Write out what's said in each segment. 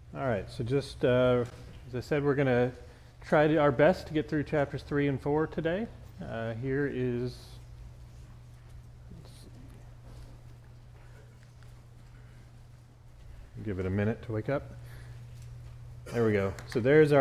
All right, so just as I said, we're going to try our best to get through chapters 3 and 4 today. Here is, give it a minute to wake up. There we go. So here's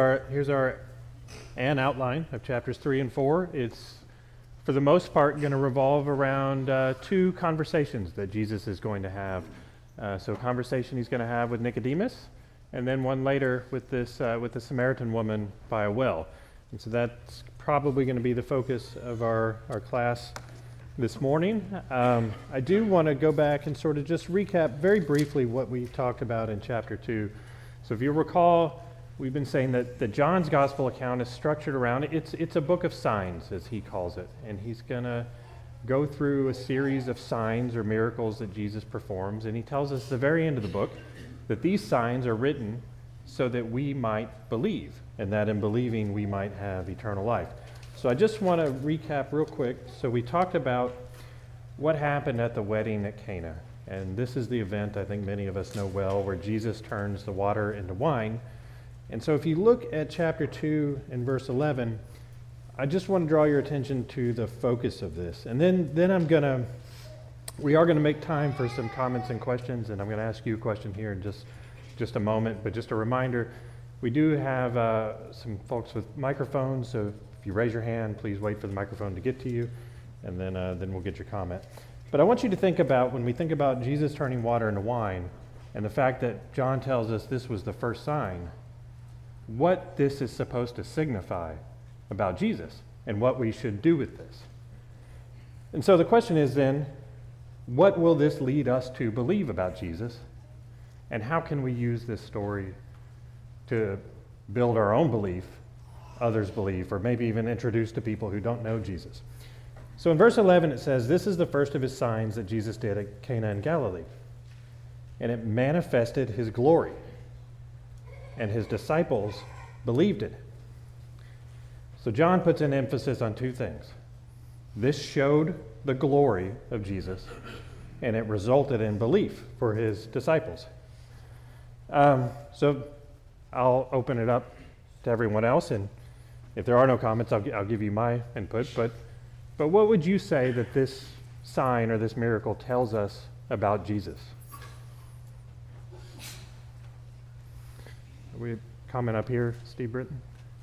an outline of chapters 3 and 4. It's, for the most part, going to revolve around two conversations that Jesus is going to have. So a conversation he's going to have with Nicodemus, and then one later with the Samaritan woman by a well. And so that's probably going to be the focus of our class this morning. I do want to go back and sort of just recap very briefly what we talked about in chapter 2. So if you recall, we've been saying that John's gospel account is structured around, it's a book of signs, as he calls it. And he's going to go through a series of signs or miracles that Jesus performs. And he tells us at the very end of the book that these signs are written so that we might believe, and that in believing we might have eternal life. So I just want to recap real quick. So we talked about what happened at the wedding at Cana. And this is the event I think many of us know well, where Jesus turns the water into wine. And so if you look at chapter 2 and verse 11, I just want to draw your attention to the focus of this. And then we are going to make time for some comments and questions, and I'm going to ask you a question here in just a moment. But just a reminder, we do have some folks with microphones, so if you raise your hand, please wait for the microphone to get to you, and then we'll get your comment. But I want you to think about, when we think about Jesus turning water into wine, and the fact that John tells us this was the first sign, what this is supposed to signify about Jesus and what we should do with this. And so the question is then, what will this lead us to believe about Jesus? And how can we use this story to build our own belief, others' belief, or maybe even introduce to people who don't know Jesus? So in verse 11 it says, "This is the first of his signs that Jesus did at Cana in Galilee. And it manifested his glory. And his disciples believed it." So John puts an emphasis on two things. This showed the glory of Jesus, and it resulted in belief for his disciples. So I'll open it up to everyone else, and if there are no comments, I'll give you my input. But what would you say that this sign or this miracle tells us about Jesus? We comment up here, Steve Britton.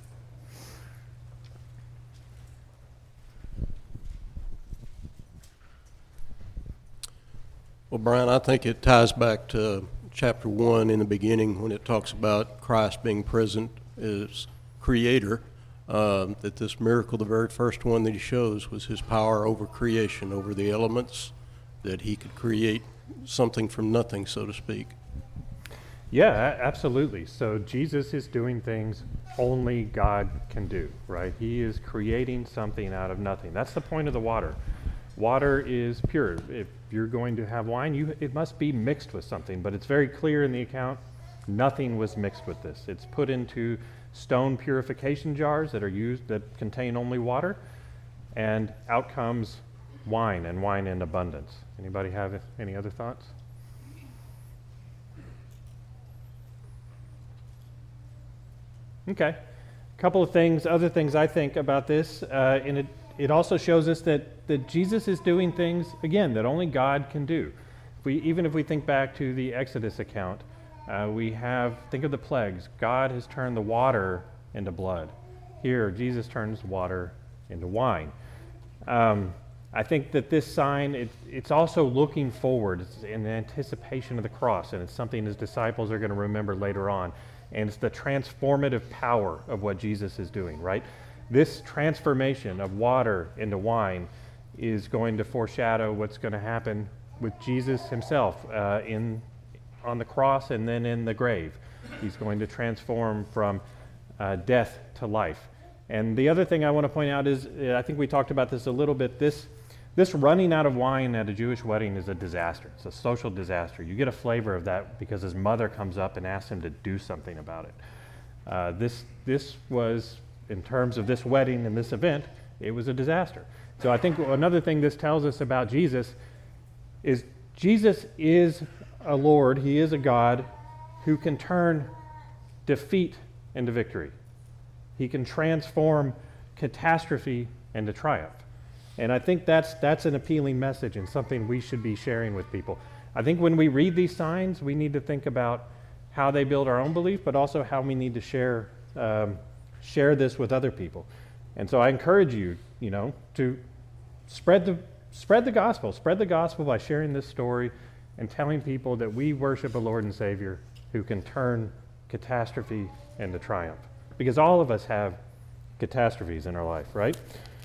Well, Brian, I think it ties back to chapter 1 in the beginning when it talks about Christ being present as creator, that this miracle, the very first one that he shows, was his power over creation, over the elements, that he could create something from nothing, so to speak. Yeah, absolutely. So Jesus is doing things only God can do, right? He is creating something out of nothing. That's the point of the water. Water is pure. If you're going to have wine, it must be mixed with something, but it's very clear in the account, nothing was mixed with this. It's put into stone purification jars that contain only water, and out comes wine, and wine in abundance. Anybody have any other thoughts? Okay. A couple of other things I think about this, and it also shows us that Jesus is doing things, again, that only God can do. Even if we think back to the Exodus account, think of the plagues. God has turned the water into blood. Here, Jesus turns water into wine. I think that this sign, it's also looking forward. It's in anticipation of the cross, and it's something his disciples are going to remember later on. And it's the transformative power of what Jesus is doing, right? This transformation of water into wine is going to foreshadow what's going to happen with Jesus himself on the cross and then in the grave. He's going to transform from death to life. And the other thing I want to point out is, I think we talked about this a little bit, this running out of wine at a Jewish wedding is a disaster. It's a social disaster. You get a flavor of that because his mother comes up and asks him to do something about it. This was, in terms of this wedding and this event, it was a disaster. So I think another thing this tells us about Jesus is a Lord, he is a God who can turn defeat into victory. He can transform catastrophe into triumph. And I think that's an appealing message and something we should be sharing with people. I think when we read these signs, we need to think about how they build our own belief, but also how we need to share this with other people. And so I encourage you, to spread the gospel. Spread the gospel by sharing this story and telling people that we worship a Lord and Savior who can turn catastrophe into triumph. Because all of us have catastrophes in our life, right?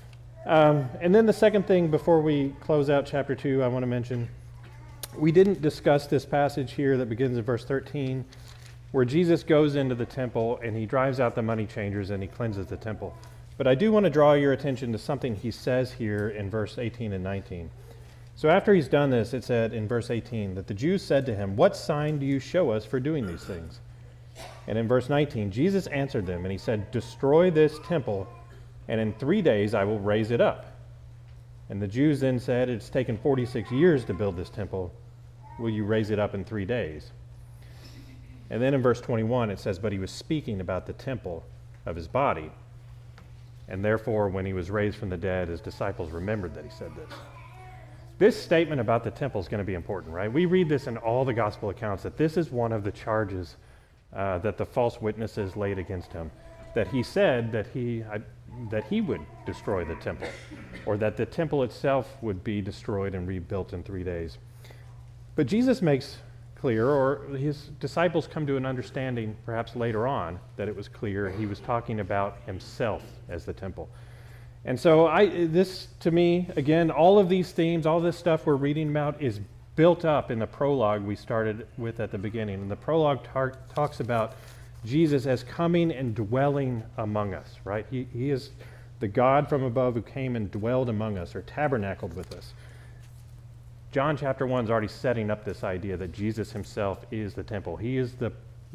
And then the second thing before we close out chapter 2, I want to mention, we didn't discuss this passage here that begins in verse 13, where Jesus goes into the temple and he drives out the money changers and he cleanses the temple. But I do want to draw your attention to something he says here in verse 18 and 19. So after he's done this, it said in verse 18 that the Jews said to him, "What sign do you show us for doing these things?" And in verse 19, Jesus answered them and he said, "Destroy this temple, and in 3 days I will raise it up." And the Jews then said, "It's taken 46 years to build this temple. Will you raise it up in 3 days?" And then in verse 21 it says, "But he was speaking about the temple of his body. And therefore, when he was raised from the dead, his disciples remembered that he said this." This statement about the temple is going to be important, right? We read this in all the gospel accounts, that this is one of the charges that the false witnesses laid against him, that he said that he would destroy the temple, or that the temple itself would be destroyed and rebuilt in 3 days. But Jesus makes clear, or his disciples come to an understanding perhaps later on, that it was clear he was talking about himself as the temple. And so this, to me, again, all of these themes, all this stuff we're reading about is built up in the prologue we started with at the beginning. And the prologue talks about Jesus as coming and dwelling among us, right? He is the God from above who came and dwelled among us, or tabernacled with us. John chapter 1 is already setting up this idea that Jesus himself is the temple. He is the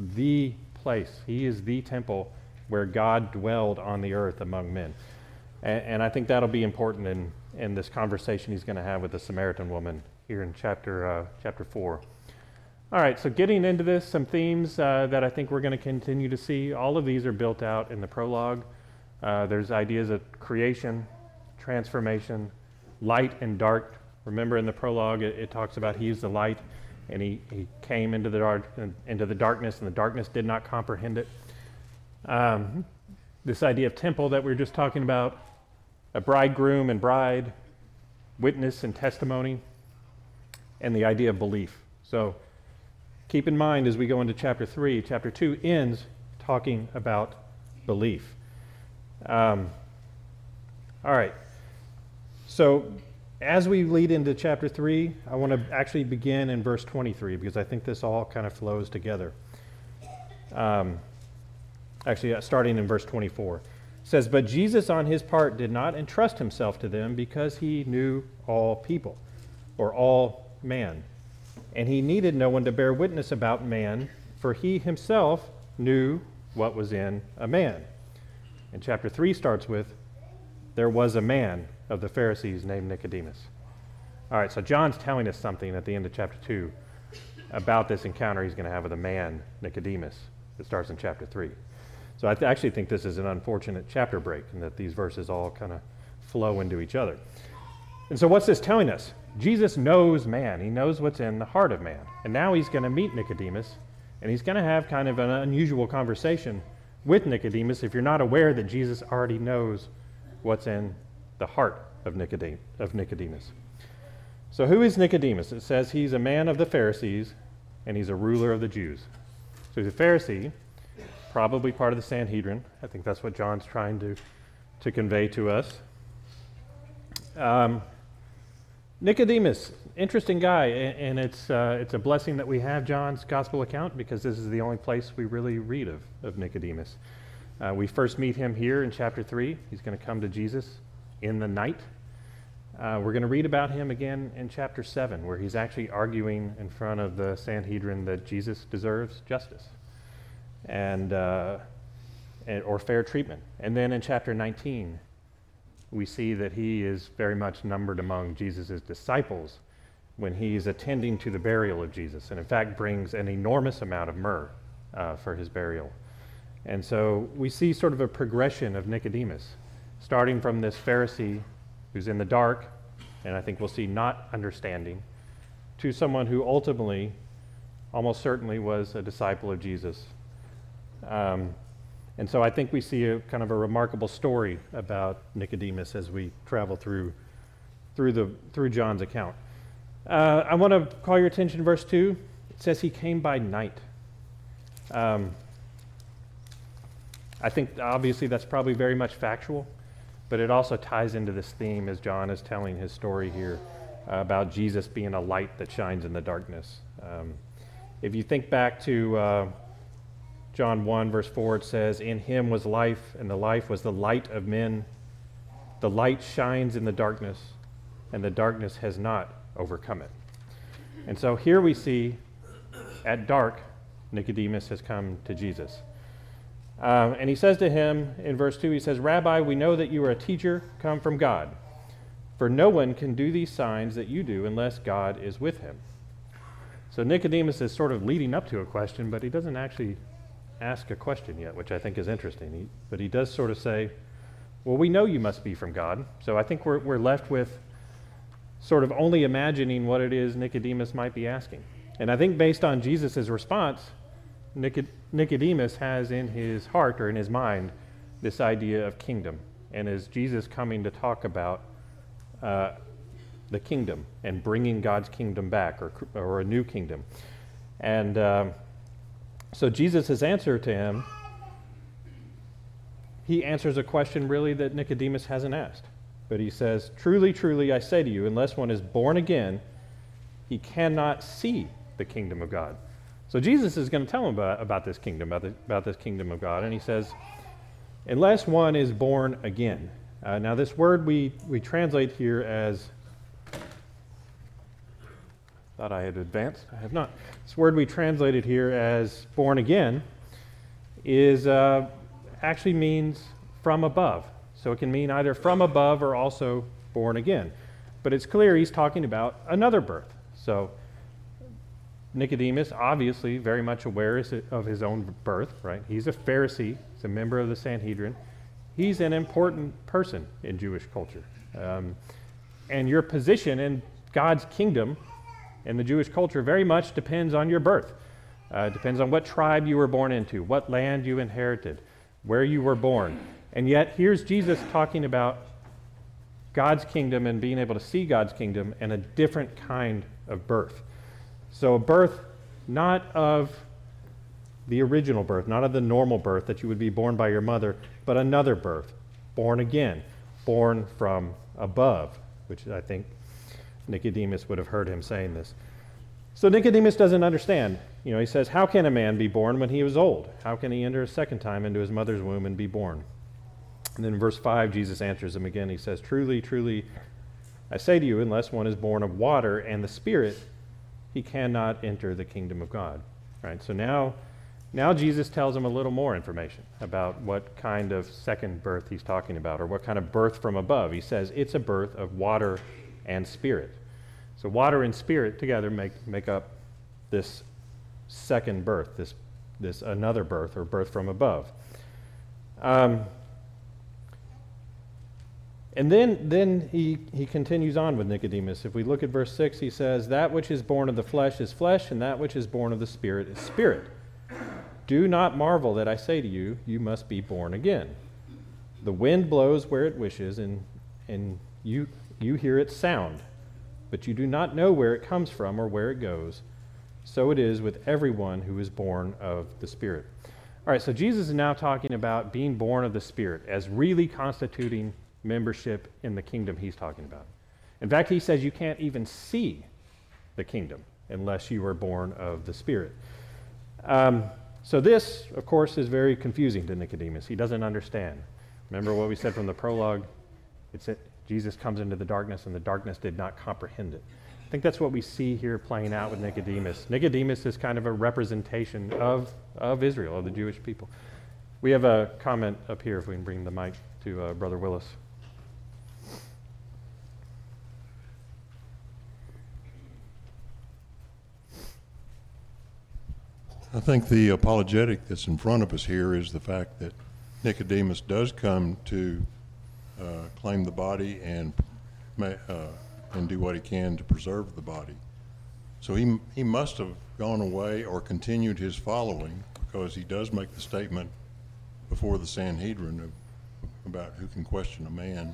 place. He is the temple where God dwelled on the earth among men. And I think that'll be important in this conversation he's going to have with the Samaritan woman here in chapter 4. All right, so getting into this, some themes that I think we're going to continue to see. All of these are built out in the prologue. There's ideas of creation, transformation, light and dark. Remember in the prologue, it talks about he's the light, and he came into the darkness, and the darkness did not comprehend it. This idea of temple that we were just talking about, a bridegroom and bride, witness and testimony, and the idea of belief. So keep in mind as we go into chapter 3, chapter 2 ends talking about belief. All right. So as we lead into chapter 3, I want to actually begin in verse 23 because I think this all kind of flows together. Starting in verse 24. It says, "But Jesus on his part did not entrust himself to them because he knew all people," or all man. "And he needed no one to bear witness about man, for he himself knew what was in a man." And chapter 3 starts with, "There was a man of the Pharisees named Nicodemus." All right, so John's telling us something at the end of chapter 2 about this encounter he's going to have with a man, Nicodemus. It starts in chapter 3. So I actually think this is an unfortunate chapter break, and that these verses all kind of flow into each other. And so what's this telling us? Jesus knows man. He knows what's in the heart of man. And now he's going to meet Nicodemus, and he's going to have kind of an unusual conversation with Nicodemus if you're not aware that Jesus already knows what's in the heart of Nicodemus. So who is Nicodemus? It says he's a man of the Pharisees, and he's a ruler of the Jews. So he's a Pharisee, probably part of the Sanhedrin. I think that's what John's trying to convey to us. Nicodemus, interesting guy, and it's a blessing that we have John's gospel account because this is the only place we really read of Nicodemus. We first meet him here in chapter 3. He's going to come to Jesus in the night. We're going to read about him again in chapter 7, where he's actually arguing in front of the Sanhedrin that Jesus deserves justice or fair treatment. And then in chapter 19, we see that he is very much numbered among Jesus' disciples when he's attending to the burial of Jesus, and in fact brings an enormous amount of myrrh for his burial. And so we see sort of a progression of Nicodemus, starting from this Pharisee who's in the dark, and I think we'll see not understanding, to someone who ultimately, almost certainly, was a disciple of Jesus. And so I think we see a kind of a remarkable story about Nicodemus as we travel through John's account. I want to call your attention to verse 2. It says he came by night. I think obviously that's probably very much factual, but it also ties into this theme as John is telling his story here about Jesus being a light that shines in the darkness. If you think back to John 1, verse 4, it says, "In him was life, and the life was the light of men. The light shines in the darkness, and the darkness has not overcome it." And so here we see, at dark, Nicodemus has come to Jesus. And he says to him in verse 2, he says, "Rabbi, we know that you are a teacher come from God, for no one can do these signs that you do unless God is with him." So Nicodemus is sort of leading up to a question, but he doesn't actually ask a question yet, which I think is interesting. But he does sort of say, well, we know you must be from God. So I think we're left with sort of only imagining what it is Nicodemus might be asking. And I think based on Jesus' response, Nicodemus has in his heart or in his mind this idea of kingdom. And is Jesus coming to talk about the kingdom and bringing God's kingdom back or a new kingdom? And so Jesus' answer to him, he answers a question really that Nicodemus hasn't asked. But he says, "Truly, truly, I say to you, unless one is born again, he cannot see the kingdom of God." So Jesus is going to tell him about this kingdom, about this kingdom of God. And he says, unless one is born again. Now this word we translate here as, thought I had advanced, I have not. This word we translated here as born again is actually means from above. So it can mean either from above or also born again. But it's clear he's talking about another birth. So Nicodemus, obviously very much aware of his own birth, right? He's a Pharisee. He's a member of the Sanhedrin. He's an important person in Jewish culture. And your position in God's kingdom in the Jewish culture very much depends on your birth. It depends on what tribe you were born into, what land you inherited, where you were born. And yet here's Jesus talking about God's kingdom and being able to see God's kingdom and a different kind of birth. So a birth not of the original birth, not of the normal birth that you would be born by your mother, but another birth, born again, born from above, which I think Nicodemus would have heard him saying this. So Nicodemus doesn't understand. He says, how can a man be born when he was old? How can he enter a second time into his mother's womb and be born? And then in verse 5, Jesus answers him again. He says, truly, truly, I say to you, unless one is born of water and the Spirit, he cannot enter the kingdom of God. Right? So now Jesus tells him a little more information about what kind of second birth he's talking about, or what kind of birth from above. He says it's a birth of water and Spirit. So water and Spirit together make up this second birth, this another birth, or birth from above. And then he continues on with Nicodemus. If we look at verse 6, he says, that which is born of the flesh is flesh, and that which is born of the Spirit is spirit. Do not marvel that I say to you, you must be born again. The wind blows where it wishes, and you hear its sound, but you do not know where it comes from or where it goes. So it is with everyone who is born of the Spirit. All right, so Jesus is now talking about being born of the Spirit as really constituting membership in the kingdom he's talking about. In fact, he says you can't even see the kingdom unless you are born of the Spirit. So this, of course, is very confusing to Nicodemus. He doesn't understand. Remember what we said from the prologue? It's that Jesus comes into the darkness, and the darkness did not comprehend it. I think that's what we see here playing out with Nicodemus. Nicodemus is kind of a representation of Israel, of the Jewish people. We have a comment up here, if we can bring the mic to Brother Willis. I think the apologetic that's in front of us here is the fact that Nicodemus does come to claim the body and do what he can to preserve the body. So he must have gone away or continued his following, because he does make the statement before the Sanhedrin about who can question a man.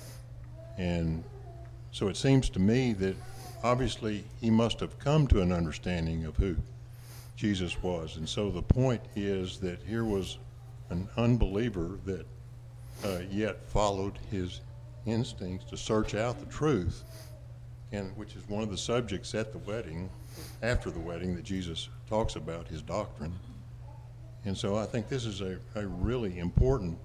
And so it seems to me that obviously he must have come to an understanding of who Jesus was. And so the point is that here was an unbeliever that yet followed his instincts to search out the truth, and which is one of the subjects at the wedding, after the wedding, that Jesus talks about, his doctrine. And so I think this is a really important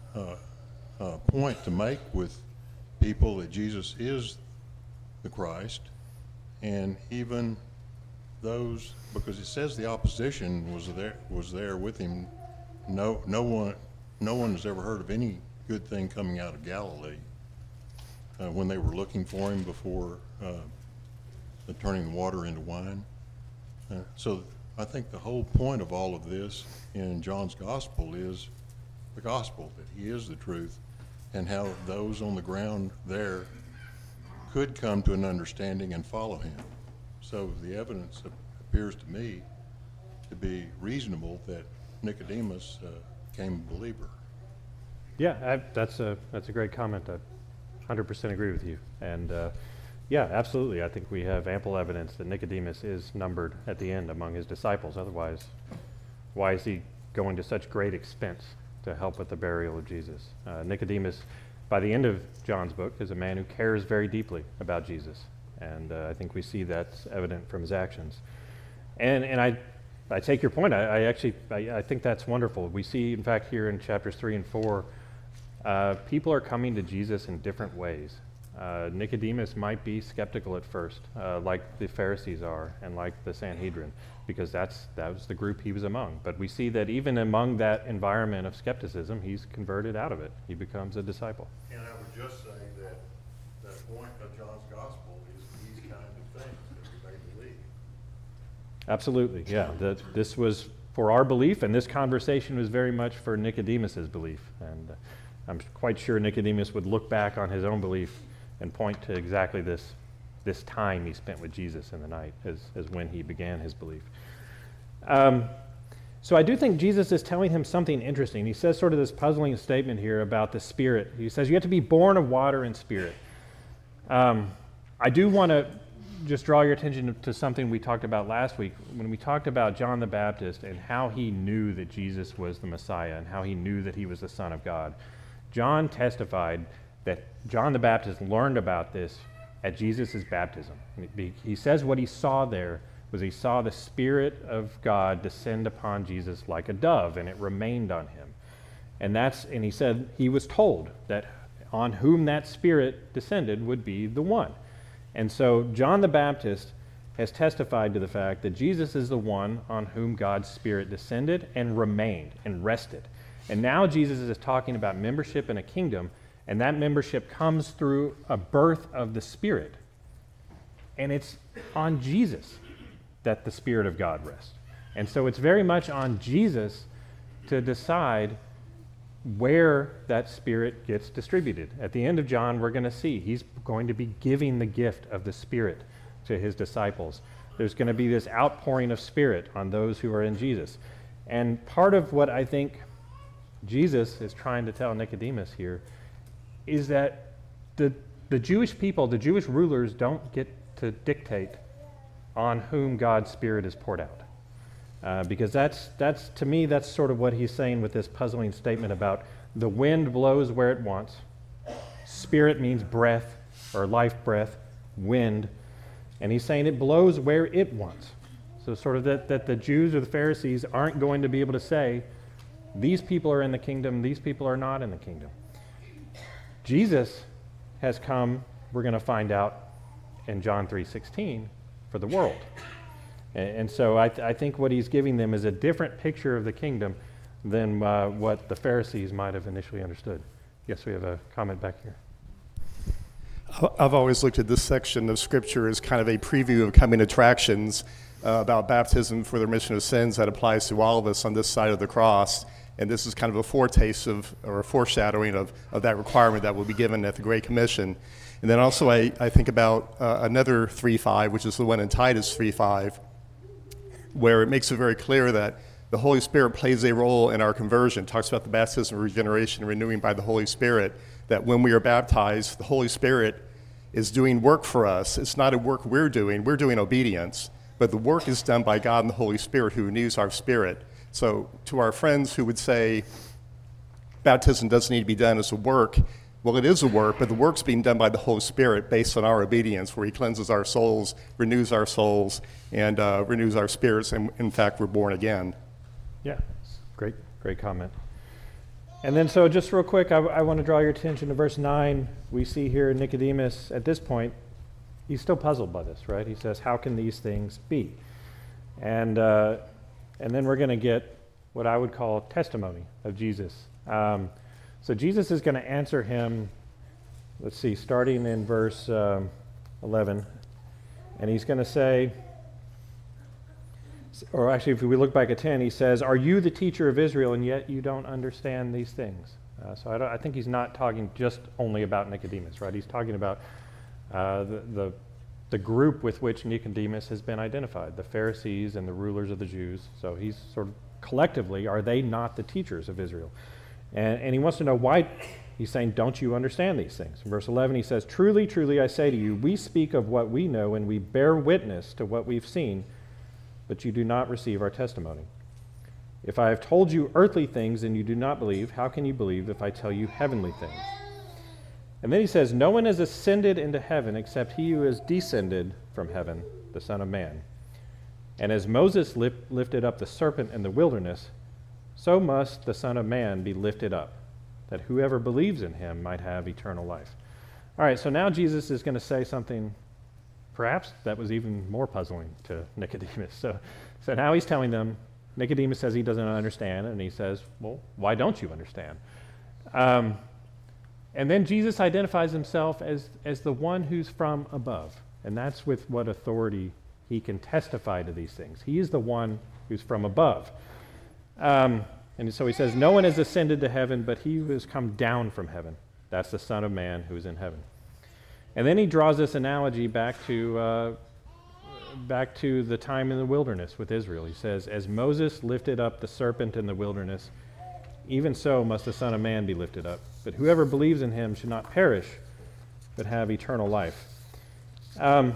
point to make with people, that Jesus is the Christ, and even those, because it says the opposition was there with him. No one has ever heard of any good thing coming out of Galilee when they were looking for him before turning the water into wine. So I think the whole point of all of this in John's gospel is the gospel, that he is the truth, and how those on the ground there could come to an understanding and follow him. So the evidence appears to me to be reasonable that Nicodemus became a believer. Yeah, that's a great comment. I 100% agree with you. And yeah, absolutely. I think we have ample evidence that Nicodemus is numbered at the end among his disciples. Otherwise, why is he going to such great expense to help with the burial of Jesus? Nicodemus, by the end of John's book, is a man who cares very deeply about Jesus. And I think we see that's evident from his actions. And I take your point. I think that's wonderful. We see, in fact, here in chapters 3 and 4, people are coming to Jesus in different ways. Nicodemus might be skeptical at first, like the Pharisees are and like the Sanhedrin, because that was the group he was among. But we see that even among that environment of skepticism, he's converted out of it. He becomes a disciple. And I would just say that the point of John's gospel is these kind of things that we may believe. Absolutely, yeah. This was for our belief, and this conversation was very much for Nicodemus's belief. And I'm quite sure Nicodemus would look back on his own belief and point to exactly this time he spent with Jesus in the night as when he began his belief. So I do think Jesus is telling him something interesting. He says sort of this puzzling statement here about the Spirit. He says you have to be born of water and Spirit. I do want to just draw your attention to something we talked about last week when we talked about John the Baptist and how he knew that Jesus was the Messiah and how he knew that he was the Son of God. John testified that John the Baptist learned about this at Jesus' baptism. He says what he saw there was he saw the Spirit of God descend upon Jesus like a dove, and it remained on him. And he said he was told that on whom that Spirit descended would be the one. And so John the Baptist has testified to the fact that Jesus is the one on whom God's Spirit descended and remained and rested. And now Jesus is talking about membership in a kingdom, and that membership comes through a birth of the Spirit. And it's on Jesus that the Spirit of God rests. And so it's very much on Jesus to decide where that Spirit gets distributed. At the end of John, we're going to see he's going to be giving the gift of the Spirit to his disciples. There's going to be this outpouring of Spirit on those who are in Jesus. And part of what I think Jesus is trying to tell Nicodemus here is that the Jewish people, the Jewish rulers, don't get to dictate on whom God's Spirit is poured out. Because that's to me, that's sort of what he's saying with this puzzling statement about the wind blows where it wants. Spirit means breath, or life breath, wind. And he's saying it blows where it wants. So sort of that the Jews or the Pharisees aren't going to be able to say, these people are in the kingdom, these people are not in the kingdom. Jesus has come, we're going to find out in John 3:16, for the world. And so I think what he's giving them is a different picture of the kingdom than what the Pharisees might have initially understood. Yes, we have a comment back here. I've always looked at this section of Scripture as kind of a preview of coming attractions. about baptism for the remission of sins that applies to all of us on this side of the cross. And this is kind of a foretaste of, or a foreshadowing of that requirement that will be given at the Great Commission. And then also I think about another 3:5, which is the one in Titus 3:5, where it makes it very clear that the Holy Spirit plays a role in our conversion. It talks about the baptism of regeneration, renewing by the Holy Spirit, that when we are baptized, the Holy Spirit is doing work for us. It's not a work we're doing obedience, but the work is done by God and the Holy Spirit who renews our spirit. So to our friends who would say baptism doesn't need to be done as a work, well, it is a work, but the work's being done by the Holy Spirit based on our obedience, where he cleanses our souls, renews our souls, and renews our spirits, and in fact, we're born again. Yeah, great comment. And then, so just real quick, I want to draw your attention to verse 9. We see here Nicodemus, at this point, he's still puzzled by this, right? He says, how can these things be? And then we're going to get what I would call testimony of Jesus. So Jesus is going to answer him, let's see, starting in verse 11. And he's going to say, or actually, if we look back at 10, he says, are you the teacher of Israel, and yet you don't understand these things? So I think he's not talking just only about Nicodemus, right? He's talking about the group with which Nicodemus has been identified, the Pharisees and the rulers of the Jews. So he's sort of collectively, are they not the teachers of Israel? And he wants to know why. He's saying, don't you understand these things? In verse 11, he says, truly, truly, I say to you, we speak of what we know, and we bear witness to what we've seen, but you do not receive our testimony. If I have told you earthly things and you do not believe, how can you believe if I tell you heavenly things? And then he says, no one has ascended into heaven except he who has descended from heaven, the Son of Man. And as Moses lifted up the serpent in the wilderness, so must the Son of Man be lifted up, that whoever believes in him might have eternal life. All right, so now Jesus is going to say something perhaps that was even more puzzling to Nicodemus. So now he's telling them, Nicodemus says he doesn't understand, and he says, well, why don't you understand? And then Jesus identifies himself as the one who's from above, and that's with what authority he can testify to these things. He is the one who's from above. And so he says, no one has ascended to heaven, but he who has come down from heaven. That's the Son of Man who is in heaven. And then he draws this analogy back to the time in the wilderness with Israel. He says, as Moses lifted up the serpent in the wilderness, even so must the Son of Man be lifted up. But whoever believes in him should not perish, but have eternal life. All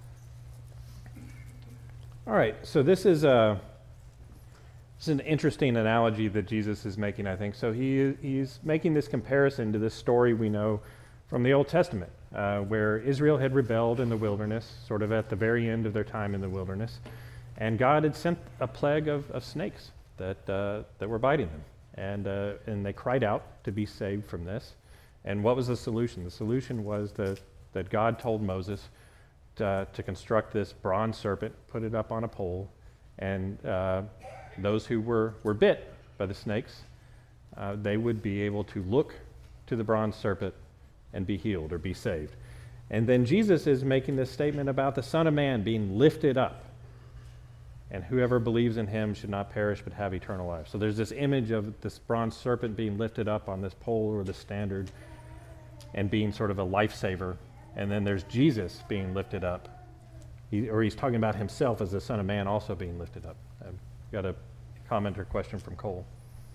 right, so this is an interesting analogy that Jesus is making, I think. So he's making this comparison to this story we know from the Old Testament, where Israel had rebelled in the wilderness, sort of at the very end of their time in the wilderness, and God had sent a plague of snakes that were biting them, and they cried out to be saved from this. And what was the solution? The solution was that God told Moses to construct this bronze serpent, put it up on a pole, and those who were bit by the snakes, they would be able to look to the bronze serpent and be healed or be saved. And then Jesus is making this statement about the Son of Man being lifted up, and whoever believes in him should not perish but have eternal life. So there's this image of this bronze serpent being lifted up on this pole or the standard and being sort of a lifesaver. And then there's Jesus being lifted up. He's talking about himself as the Son of Man also being lifted up. I've got a comment or question from Cole.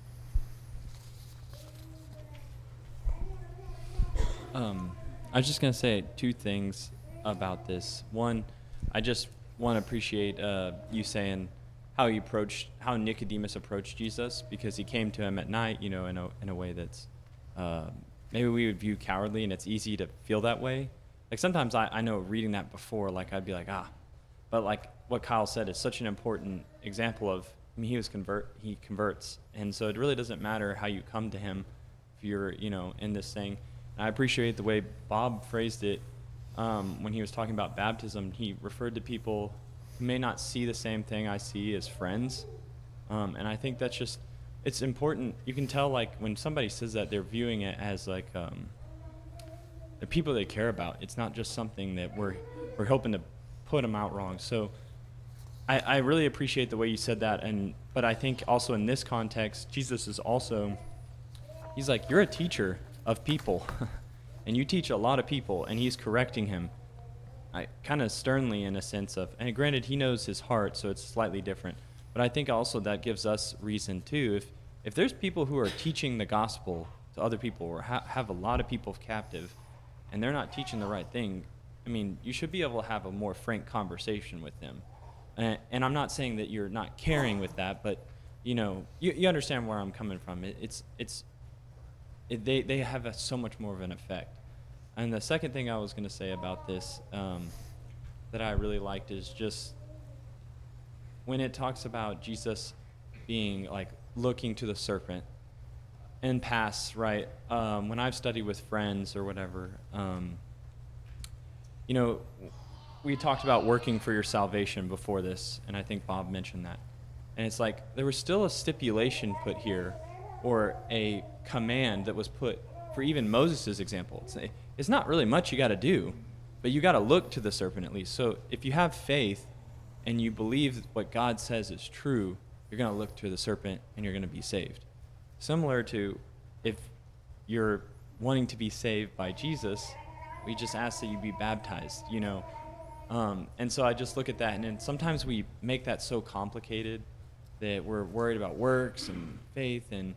I was just going to say two things about this. One, I just want to appreciate you saying how Nicodemus approached Jesus, because he came to him at night, in a way that's maybe we would view cowardly, and it's easy to feel that way. Like sometimes I know reading that before, like I'd be like, but like what Kyle said is such an important example of, he converts, and so it really doesn't matter how you come to him if you're, in this thing. And I appreciate the way Bob phrased it when he was talking about baptism. He referred to people who may not see the same thing I see as friends, and I think that's just, it's important. You can tell, like, when somebody says that, they're viewing it as like the people they care about. It's not just something that we're hoping to put them out wrong. So I really appreciate the way you said that, but I think also in this context, Jesus is also, he's like, you're a teacher of people, and you teach a lot of people, and he's correcting him, kind of sternly in a sense of, and granted, he knows his heart, so it's slightly different, but I think also that gives us reason too. If there's people who are teaching the gospel to other people, or have a lot of people captive, and they're not teaching the right thing, I mean, you should be able to have a more frank conversation with them. And I'm not saying that you're not caring with that, but you understand where I'm coming from. They have so much more of an effect. And the second thing I was going to say about this that I really liked is just when it talks about Jesus being like looking to the serpent and pass, right? When I've studied with friends or whatever, we talked about working for your salvation before this, and I think Bob mentioned that. And it's like there was still a stipulation put here, or a command that was put for even Moses' example. It's not really much you got to do, but you got to look to the serpent at least. So if you have faith and you believe what God says is true, you're going to look to the serpent and you're going to be saved. Similar to if you're wanting to be saved by Jesus, we just ask that you be baptized, And so I just look at that, and then sometimes we make that so complicated that we're worried about works and faith, and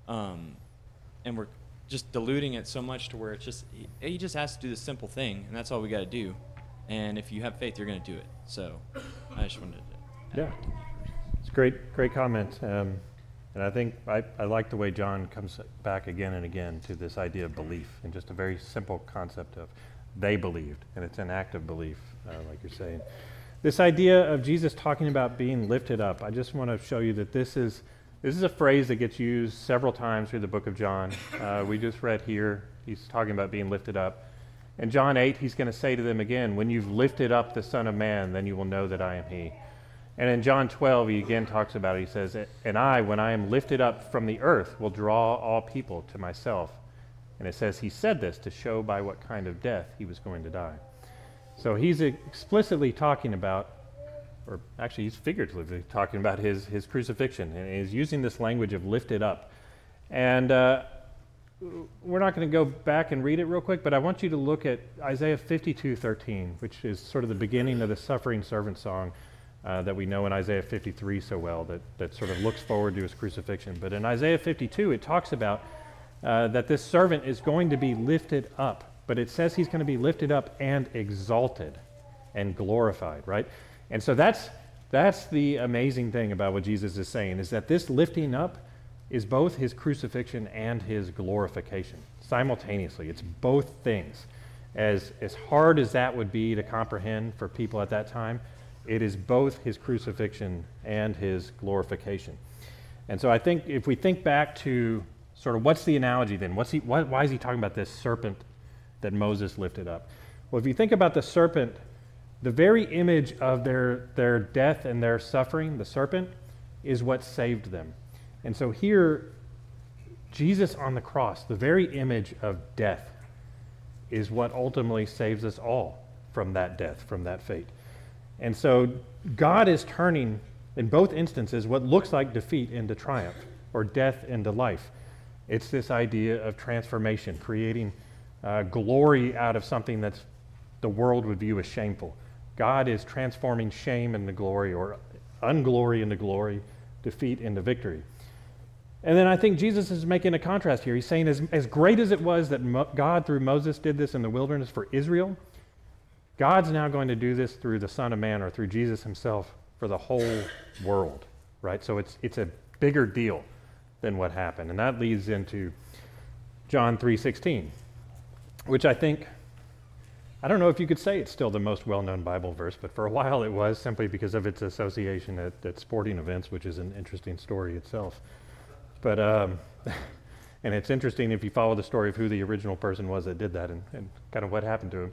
we're just diluting it so much to where it's just, you just ask to do the simple thing, and that's all we got to do. And if you have faith, you're going to do it. So I just wanted to Yeah, it's great comment. And I think I like the way John comes back again and again to this idea of belief, and just a very simple concept of they believed, and it's an act of belief, like you're saying. This idea of Jesus talking about being lifted up, I just want to show you that this is a phrase that gets used several times through the book of John. We just read here, he's talking about being lifted up. In John 8, he's going to say to them again, when you've lifted up the Son of Man, then you will know that I am he. And in John 12, he again talks about it. He says, and I, when I am lifted up from the earth, will draw all people to myself. And it says he said this to show by what kind of death he was going to die. So he's explicitly talking about, or actually he's figuratively talking about his crucifixion. And he's using this language of lifted up. And we're not going to go back and read it real quick, but I want you to look at Isaiah 52:13, which is sort of the beginning of the suffering servant song that we know in Isaiah 53 so well, that sort of looks forward to his crucifixion. But in Isaiah 52, it talks about that this servant is going to be lifted up, but it says he's going to be lifted up and exalted and glorified, right? And so that's the amazing thing about what Jesus is saying, is that this lifting up is both his crucifixion and his glorification simultaneously. It's both things. As hard as that would be to comprehend for people at that time, it is both his crucifixion and his glorification. And so I think if we think back to sort of what's the analogy then? Why is he talking about this serpent that Moses lifted up? Well, if you think about the serpent, the very image of their death and their suffering, the serpent, is what saved them. And so here, Jesus on the cross, the very image of death, is what ultimately saves us all from that death, from that fate. And so God is turning, in both instances, what looks like defeat into triumph, or death into life. It's this idea of transformation, creating glory out of something that's the world would view as shameful. God is transforming shame into glory, or unglory into glory, defeat into victory. And then I think Jesus is making a contrast here. He's saying as great as it was that God through Moses did this in the wilderness for Israel, God's now going to do this through the Son of Man, or through Jesus himself, for the whole world, right? So it's a bigger deal than what happened. And that leads into John 3:16, which I think, I don't know if you could say it's still the most well-known Bible verse, but for a while it was, simply because of its association at sporting events, which is an interesting story itself. But, and it's interesting if you follow the story of who the original person was that did that and kind of what happened to him.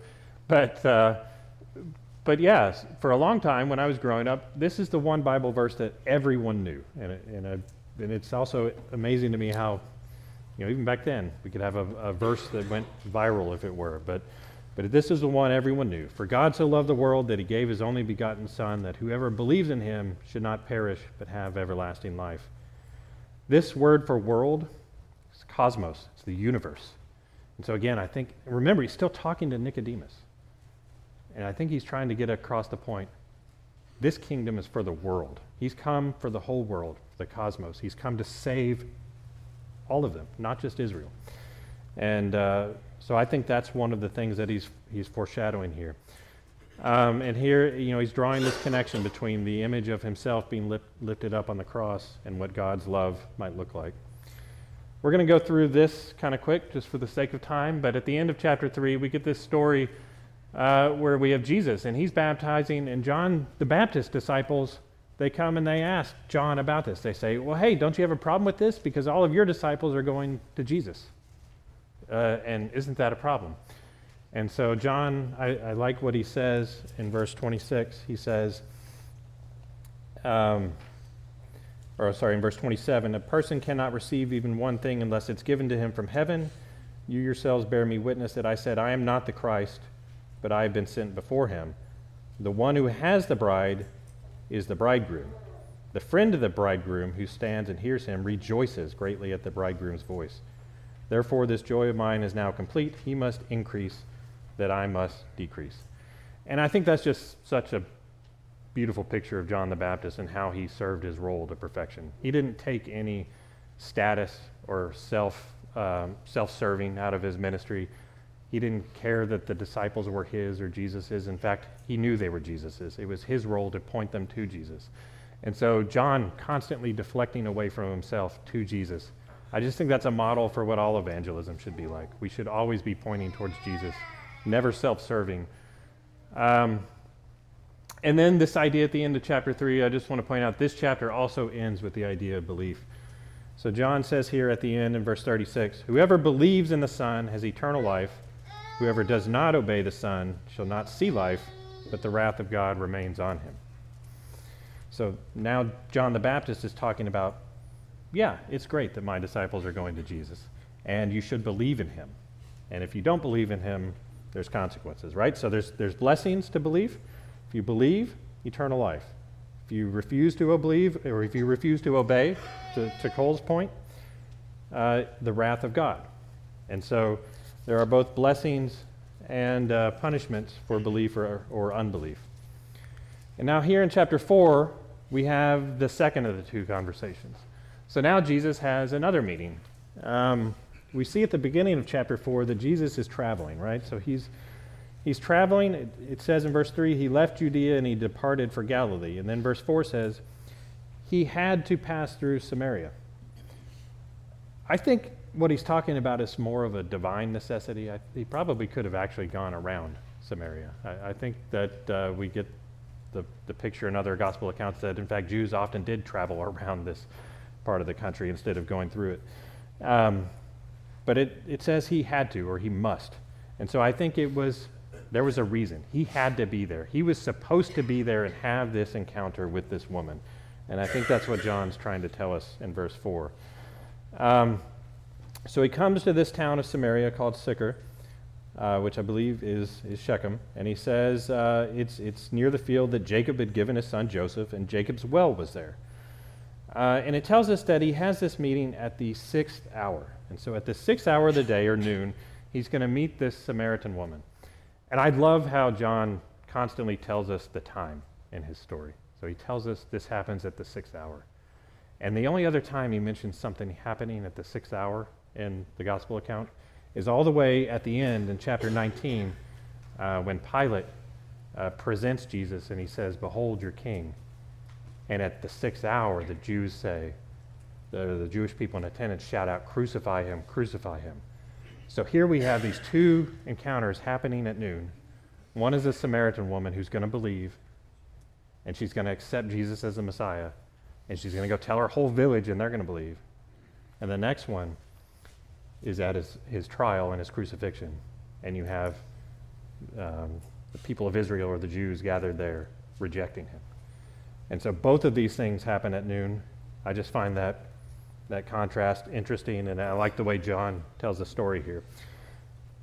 But yeah, for a long time when I was growing up, this is the one Bible verse that everyone knew. And it's also amazing to me how, even back then, we could have a verse that went viral, if it were. But But this is the one everyone knew. For God so loved the world that he gave his only begotten Son, that whoever believes in him should not perish, but have everlasting life. This word for world is cosmos. It's the universe. And so again, I think, remember, he's still talking to Nicodemus. And I think he's trying to get across the point. This kingdom is for the world. He's come for the whole world, the cosmos. He's come to save all of them, not just Israel. And so I think that's one of the things that he's foreshadowing here. And here, he's drawing this connection between the image of himself being lifted up on the cross and what God's love might look like. We're going to go through this kind of quick, just for the sake of time, but at the end of chapter 3, we get this story where we have Jesus, and he's baptizing, and John the Baptist disciples, they come and they ask John about this. They say, well, hey, don't you have a problem with this? Because all of your disciples are going to Jesus. And isn't that a problem? And so John, I like what he says in verse 26. He says, in verse 27, a person cannot receive even one thing unless it's given to him from heaven. You yourselves bear me witness that I said, I am not the Christ, but I have been sent before him. The one who has the bride is the bridegroom. The friend of the bridegroom who stands and hears him rejoices greatly at the bridegroom's voice. Therefore, this joy of mine is now complete. He must increase, that I must decrease. And I think that's just such a beautiful picture of John the Baptist and how he served his role to perfection. He didn't take any status or self-serving out of his ministry. He didn't care that the disciples were his or Jesus's. In fact, he knew they were Jesus's. It was his role to point them to Jesus. And so John constantly deflecting away from himself to Jesus. I just think that's a model for what all evangelism should be like. We should always be pointing towards Jesus, never self-serving. And then this idea at the end of chapter 3, I just want to point out, this chapter also ends with the idea of belief. So John says here at the end in verse 36, whoever believes in the Son has eternal life. Whoever does not obey the Son shall not see life, but the wrath of God remains on him. So now John the Baptist is talking about, yeah, it's great that my disciples are going to Jesus, and you should believe in him. And if you don't believe in him, there's consequences, right? So there's blessings to belief. If you believe, eternal life. If you refuse to believe, or if you refuse to obey, to Cole's point, the wrath of God. And so there are both blessings and punishments for belief or unbelief. And now here in chapter 4, we have the second of the two conversations. So now Jesus has another meeting. We see at the beginning of chapter 4 that Jesus is traveling, right? So he's traveling. It says in verse 3, he left Judea and he departed for Galilee. And then verse 4 says, he had to pass through Samaria. I think what he's talking about is more of a divine necessity. He probably could have actually gone around Samaria. I think that we get the picture in other gospel accounts that, in fact, Jews often did travel around this part of the country instead of going through it. But it says he had to, or he must. And so I think there was a reason. He had to be there. He was supposed to be there and have this encounter with this woman. And I think that's what John's trying to tell us in verse 4. So he comes to this town of Samaria called Sychar, which I believe is Shechem. And he says it's near the field that Jacob had given his son Joseph, and Jacob's well was there. And it tells us that he has this meeting at the 6th hour. And so at the 6th hour of the day, or noon, he's going to meet this Samaritan woman. And I love how John constantly tells us the time in his story. So he tells us this happens at the 6th hour. And the only other time he mentions something happening at the 6th hour in the gospel account is all the way at the end in chapter 19 when Pilate presents Jesus and he says, behold your king. And at the 6th hour, the Jews say, the Jewish people in attendance shout out, crucify him, crucify him. So here we have these two encounters happening at noon. One is a Samaritan woman who's going to believe, and she's going to accept Jesus as the Messiah, and she's going to go tell her whole village, and they're going to believe. And the next one is at his trial and his crucifixion, and you have the people of Israel, or the Jews, gathered there rejecting him. And so both of these things happen at noon. I just find that contrast interesting, and I like the way John tells the story here.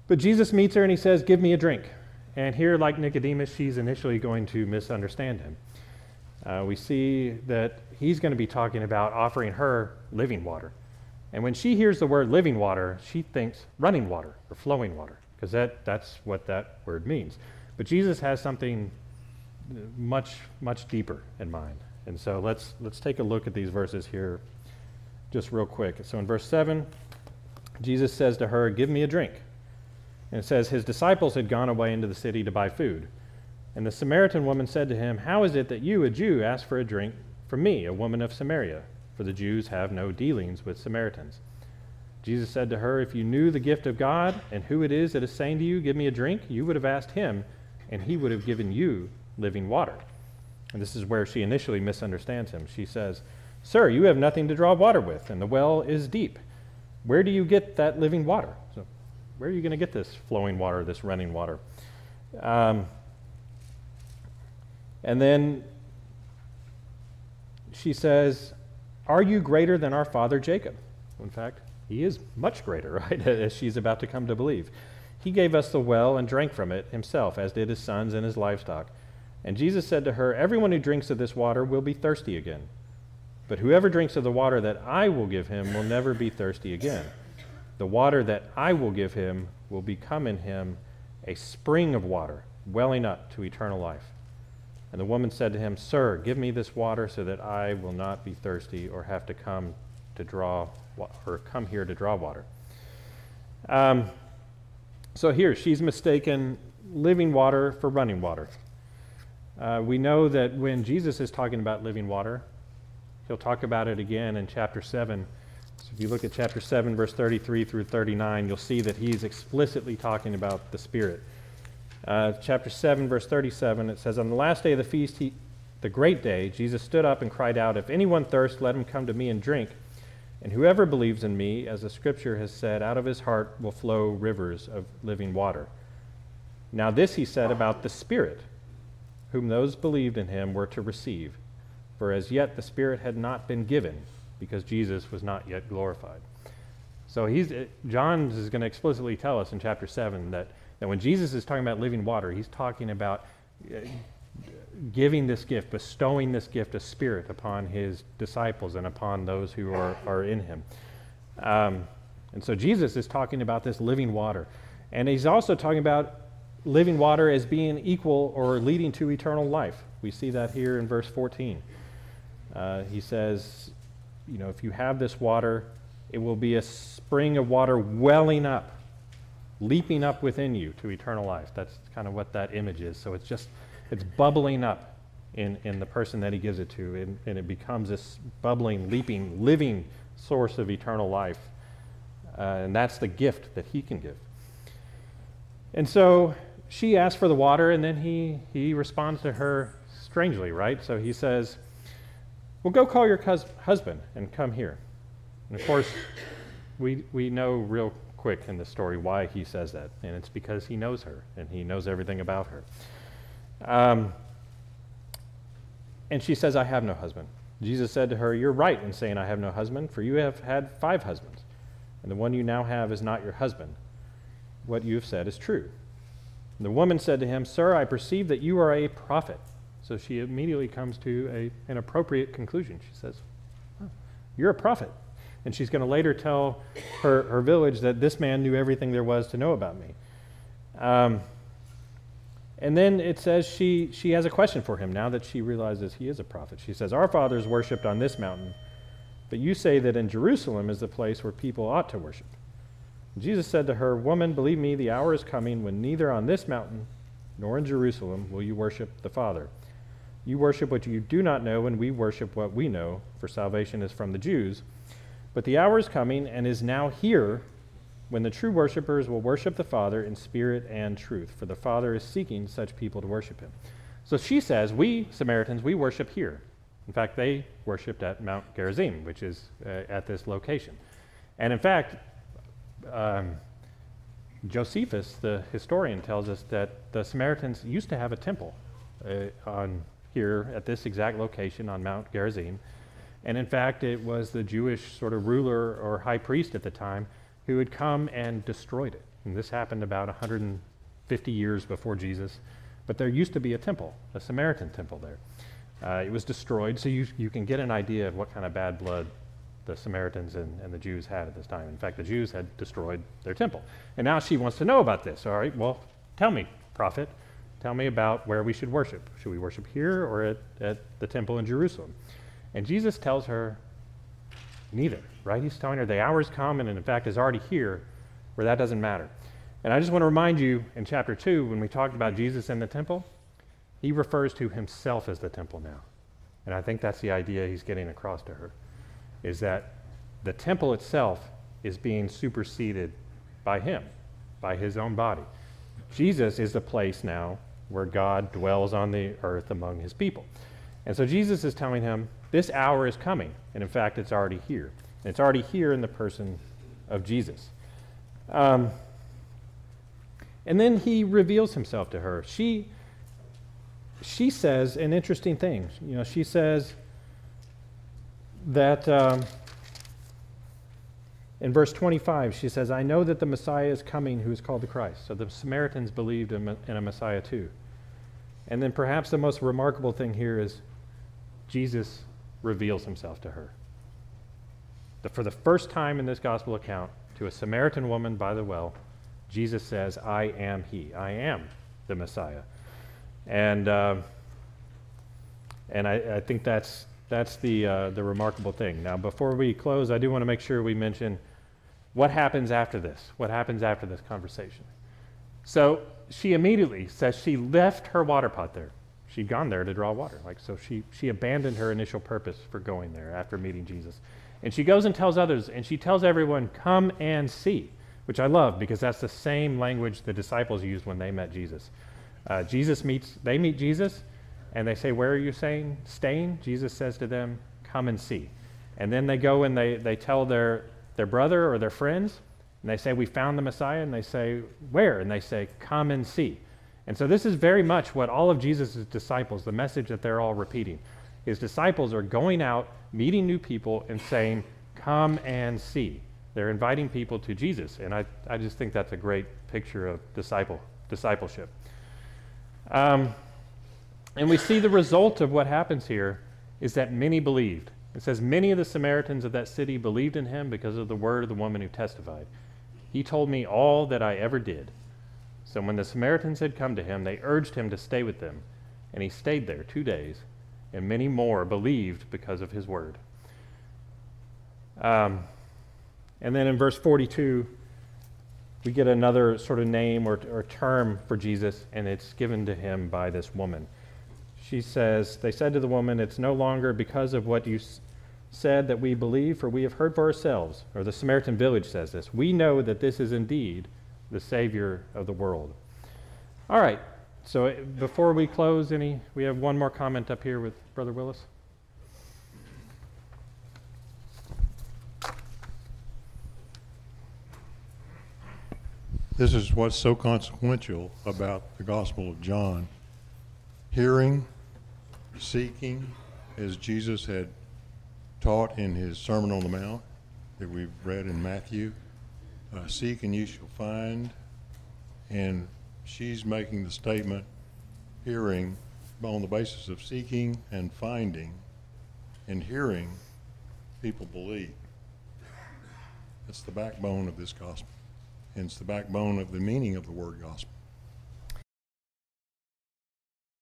But Jesus meets her and he says, give me a drink. And here, like Nicodemus, she's initially going to misunderstand him. We see that he's going to be talking about offering her living water. And when she hears the word living water, she thinks running water or flowing water, because that's what that word means. But Jesus has something much, much deeper in mind. And so let's take a look at these verses here just real quick. So in verse 7, Jesus says to her, give me a drink. And it says, his disciples had gone away into the city to buy food. And the Samaritan woman said to him, how is it that you, a Jew, ask for a drink from me, a woman of Samaria? For the Jews have no dealings with Samaritans. Jesus said to her, if you knew the gift of God and who it is that is saying to you, give me a drink, you would have asked him, and he would have given you living water. And this is where she initially misunderstands him. She says, sir, you have nothing to draw water with, and the well is deep. Where do you get that living water? So where are you going to get this flowing water, this running water? And then she says, are you greater than our father Jacob? In fact, he is much greater, right, as she's about to come to believe. He gave us the well and drank from it himself, as did his sons and his livestock. And Jesus said to her, everyone who drinks of this water will be thirsty again. But whoever drinks of the water that I will give him will never be thirsty again. The water that I will give him will become in him a spring of water, welling up to eternal life. And the woman said to him, sir, give me this water so that I will not be thirsty or have to come here to draw water. So here, she's mistaken living water for running water. We know that when Jesus is talking about living water, he'll talk about it again in chapter 7. So if you look at chapter 7, verse 33 through 39, you'll see that he's explicitly talking about the Spirit. Chapter 7, verse 37, it says, on the last day of the feast, the great day, Jesus stood up and cried out, if anyone thirsts, let him come to me and drink. And whoever believes in me, as the scripture has said, out of his heart will flow rivers of living water. Now this he said about the Spirit, whom those believed in him were to receive. For as yet the Spirit had not been given, because Jesus was not yet glorified. So John is going to explicitly tell us in chapter 7 that when Jesus is talking about living water, he's talking about giving this gift, bestowing this gift of Spirit upon his disciples and upon those who are in him. And so Jesus is talking about this living water. And he's also talking about living water as being equal or leading to eternal life. We see that here in verse 14. He says, if you have this water, it will be a spring of water welling up, leaping up within you to eternal life. That's kind of what that image is. So it's bubbling up in the person that he gives it to, and it becomes this bubbling, leaping, living source of eternal life. And that's the gift that he can give. And so she asks for the water, and then he responds to her strangely, right? So he says, well, go call your husband and come here. And of course, we know real quick in the story why he says that, and it's because he knows her, and he knows everything about her. And she says, I have no husband. Jesus said to her, you're right in saying I have no husband, for you have had 5 husbands, and the one you now have is not your husband. What you have said is true. And the woman said to him, sir, I perceive that you are a prophet. So she immediately comes to an appropriate conclusion. She says, oh, you're a prophet. And she's going to later tell her village that this man knew everything there was to know about me. And then it says she has a question for him now that she realizes he is a prophet. She says, our fathers worshipped on this mountain, but you say that in Jerusalem is the place where people ought to worship. And Jesus said to her, woman, believe me, the hour is coming when neither on this mountain nor in Jerusalem will you worship the Father. You worship what you do not know, and we worship what we know, for salvation is from the Jews. But the hour is coming and is now here when the true worshipers will worship the Father in spirit and truth, for the Father is seeking such people to worship him. So she says, we Samaritans, we worship here. In fact, they worshipped at Mount Gerizim, which is at this location. And in fact, Josephus, the historian, tells us that the Samaritans used to have a temple here at this exact location on Mount Gerizim. And in fact, it was the Jewish sort of ruler or high priest at the time who had come and destroyed it And this happened about 150 years before Jesus. But there used to be a temple, a Samaritan temple there. It was destroyed, so you can get an idea of what kind of bad blood the Samaritans and the Jews had at this time. In fact, the Jews had destroyed their temple. And now she wants to know about this. All right, well, tell me, prophet. Tell me about where we should worship. Should we worship here or at the temple in Jerusalem? And Jesus tells her neither, right? He's telling her the hour is come, and in fact is already here, where that doesn't matter. And I just want to remind you, in chapter 2, when we talked about Jesus in the temple, he refers to himself as the temple now. And I think that's the idea he's getting across to her, is that the temple itself is being superseded by him, by his own body. Jesus is the place now where God dwells on the earth among his people. And so Jesus is telling him, this hour is coming, and in fact, it's already here. And it's already here in the person of Jesus. And then he reveals himself to her. She says an interesting thing. You know, she says that in verse 25, she says, I know that the Messiah is coming who is called the Christ. So the Samaritans believed in a Messiah too. And then perhaps the most remarkable thing here is Jesus reveals himself to her. For the first time in this gospel account, to a Samaritan woman by the well, Jesus says, I am he. I am the Messiah. And I think that's the remarkable thing. Now, before we close, I do want to make sure we mention what happens after this. What happens after this conversation? So she immediately says she left her water pot there. She'd gone there to draw water. So she abandoned her initial purpose for going there after meeting Jesus. And she goes and tells others, and she tells everyone, come and see, which I love because that's the same language the disciples used when they met Jesus. They meet Jesus, and they say, where are you staying? Jesus says to them, come and see. And then they go and they tell their brother or their friends, and they say, we found the Messiah, and they say, where? And they say, come and see. And so this is very much what all of Jesus' disciples, the message that they're all repeating. His disciples are going out, meeting new people, and saying, come and see. They're inviting people to Jesus, and I just think that's a great picture of discipleship. And we see the result of what happens here is that many believed. It says, many of the Samaritans of that city believed in him because of the word of the woman who testified. He told me all that I ever did. So when the Samaritans had come to him, they urged him to stay with them. And he stayed there 2 days, and many more believed because of his word. And then in verse 42, we get another sort of name or term for Jesus, and it's given to him by this woman. She says, they said to the woman, it's no longer because of what you said that we believe, for we have heard for ourselves. Or the Samaritan village says this. We know that this is indeed the Savior of the world. All right, so before we close, we have one more comment up here with Brother Willis. This is what's so consequential about the Gospel of John. Hearing, seeking, as Jesus had taught in his Sermon on the Mount that we've read in Matthew, seek and you shall find. And she's making the statement, hearing, on the basis of seeking and finding, and hearing, people believe. That's the backbone of this gospel. And it's the backbone of the meaning of the word gospel.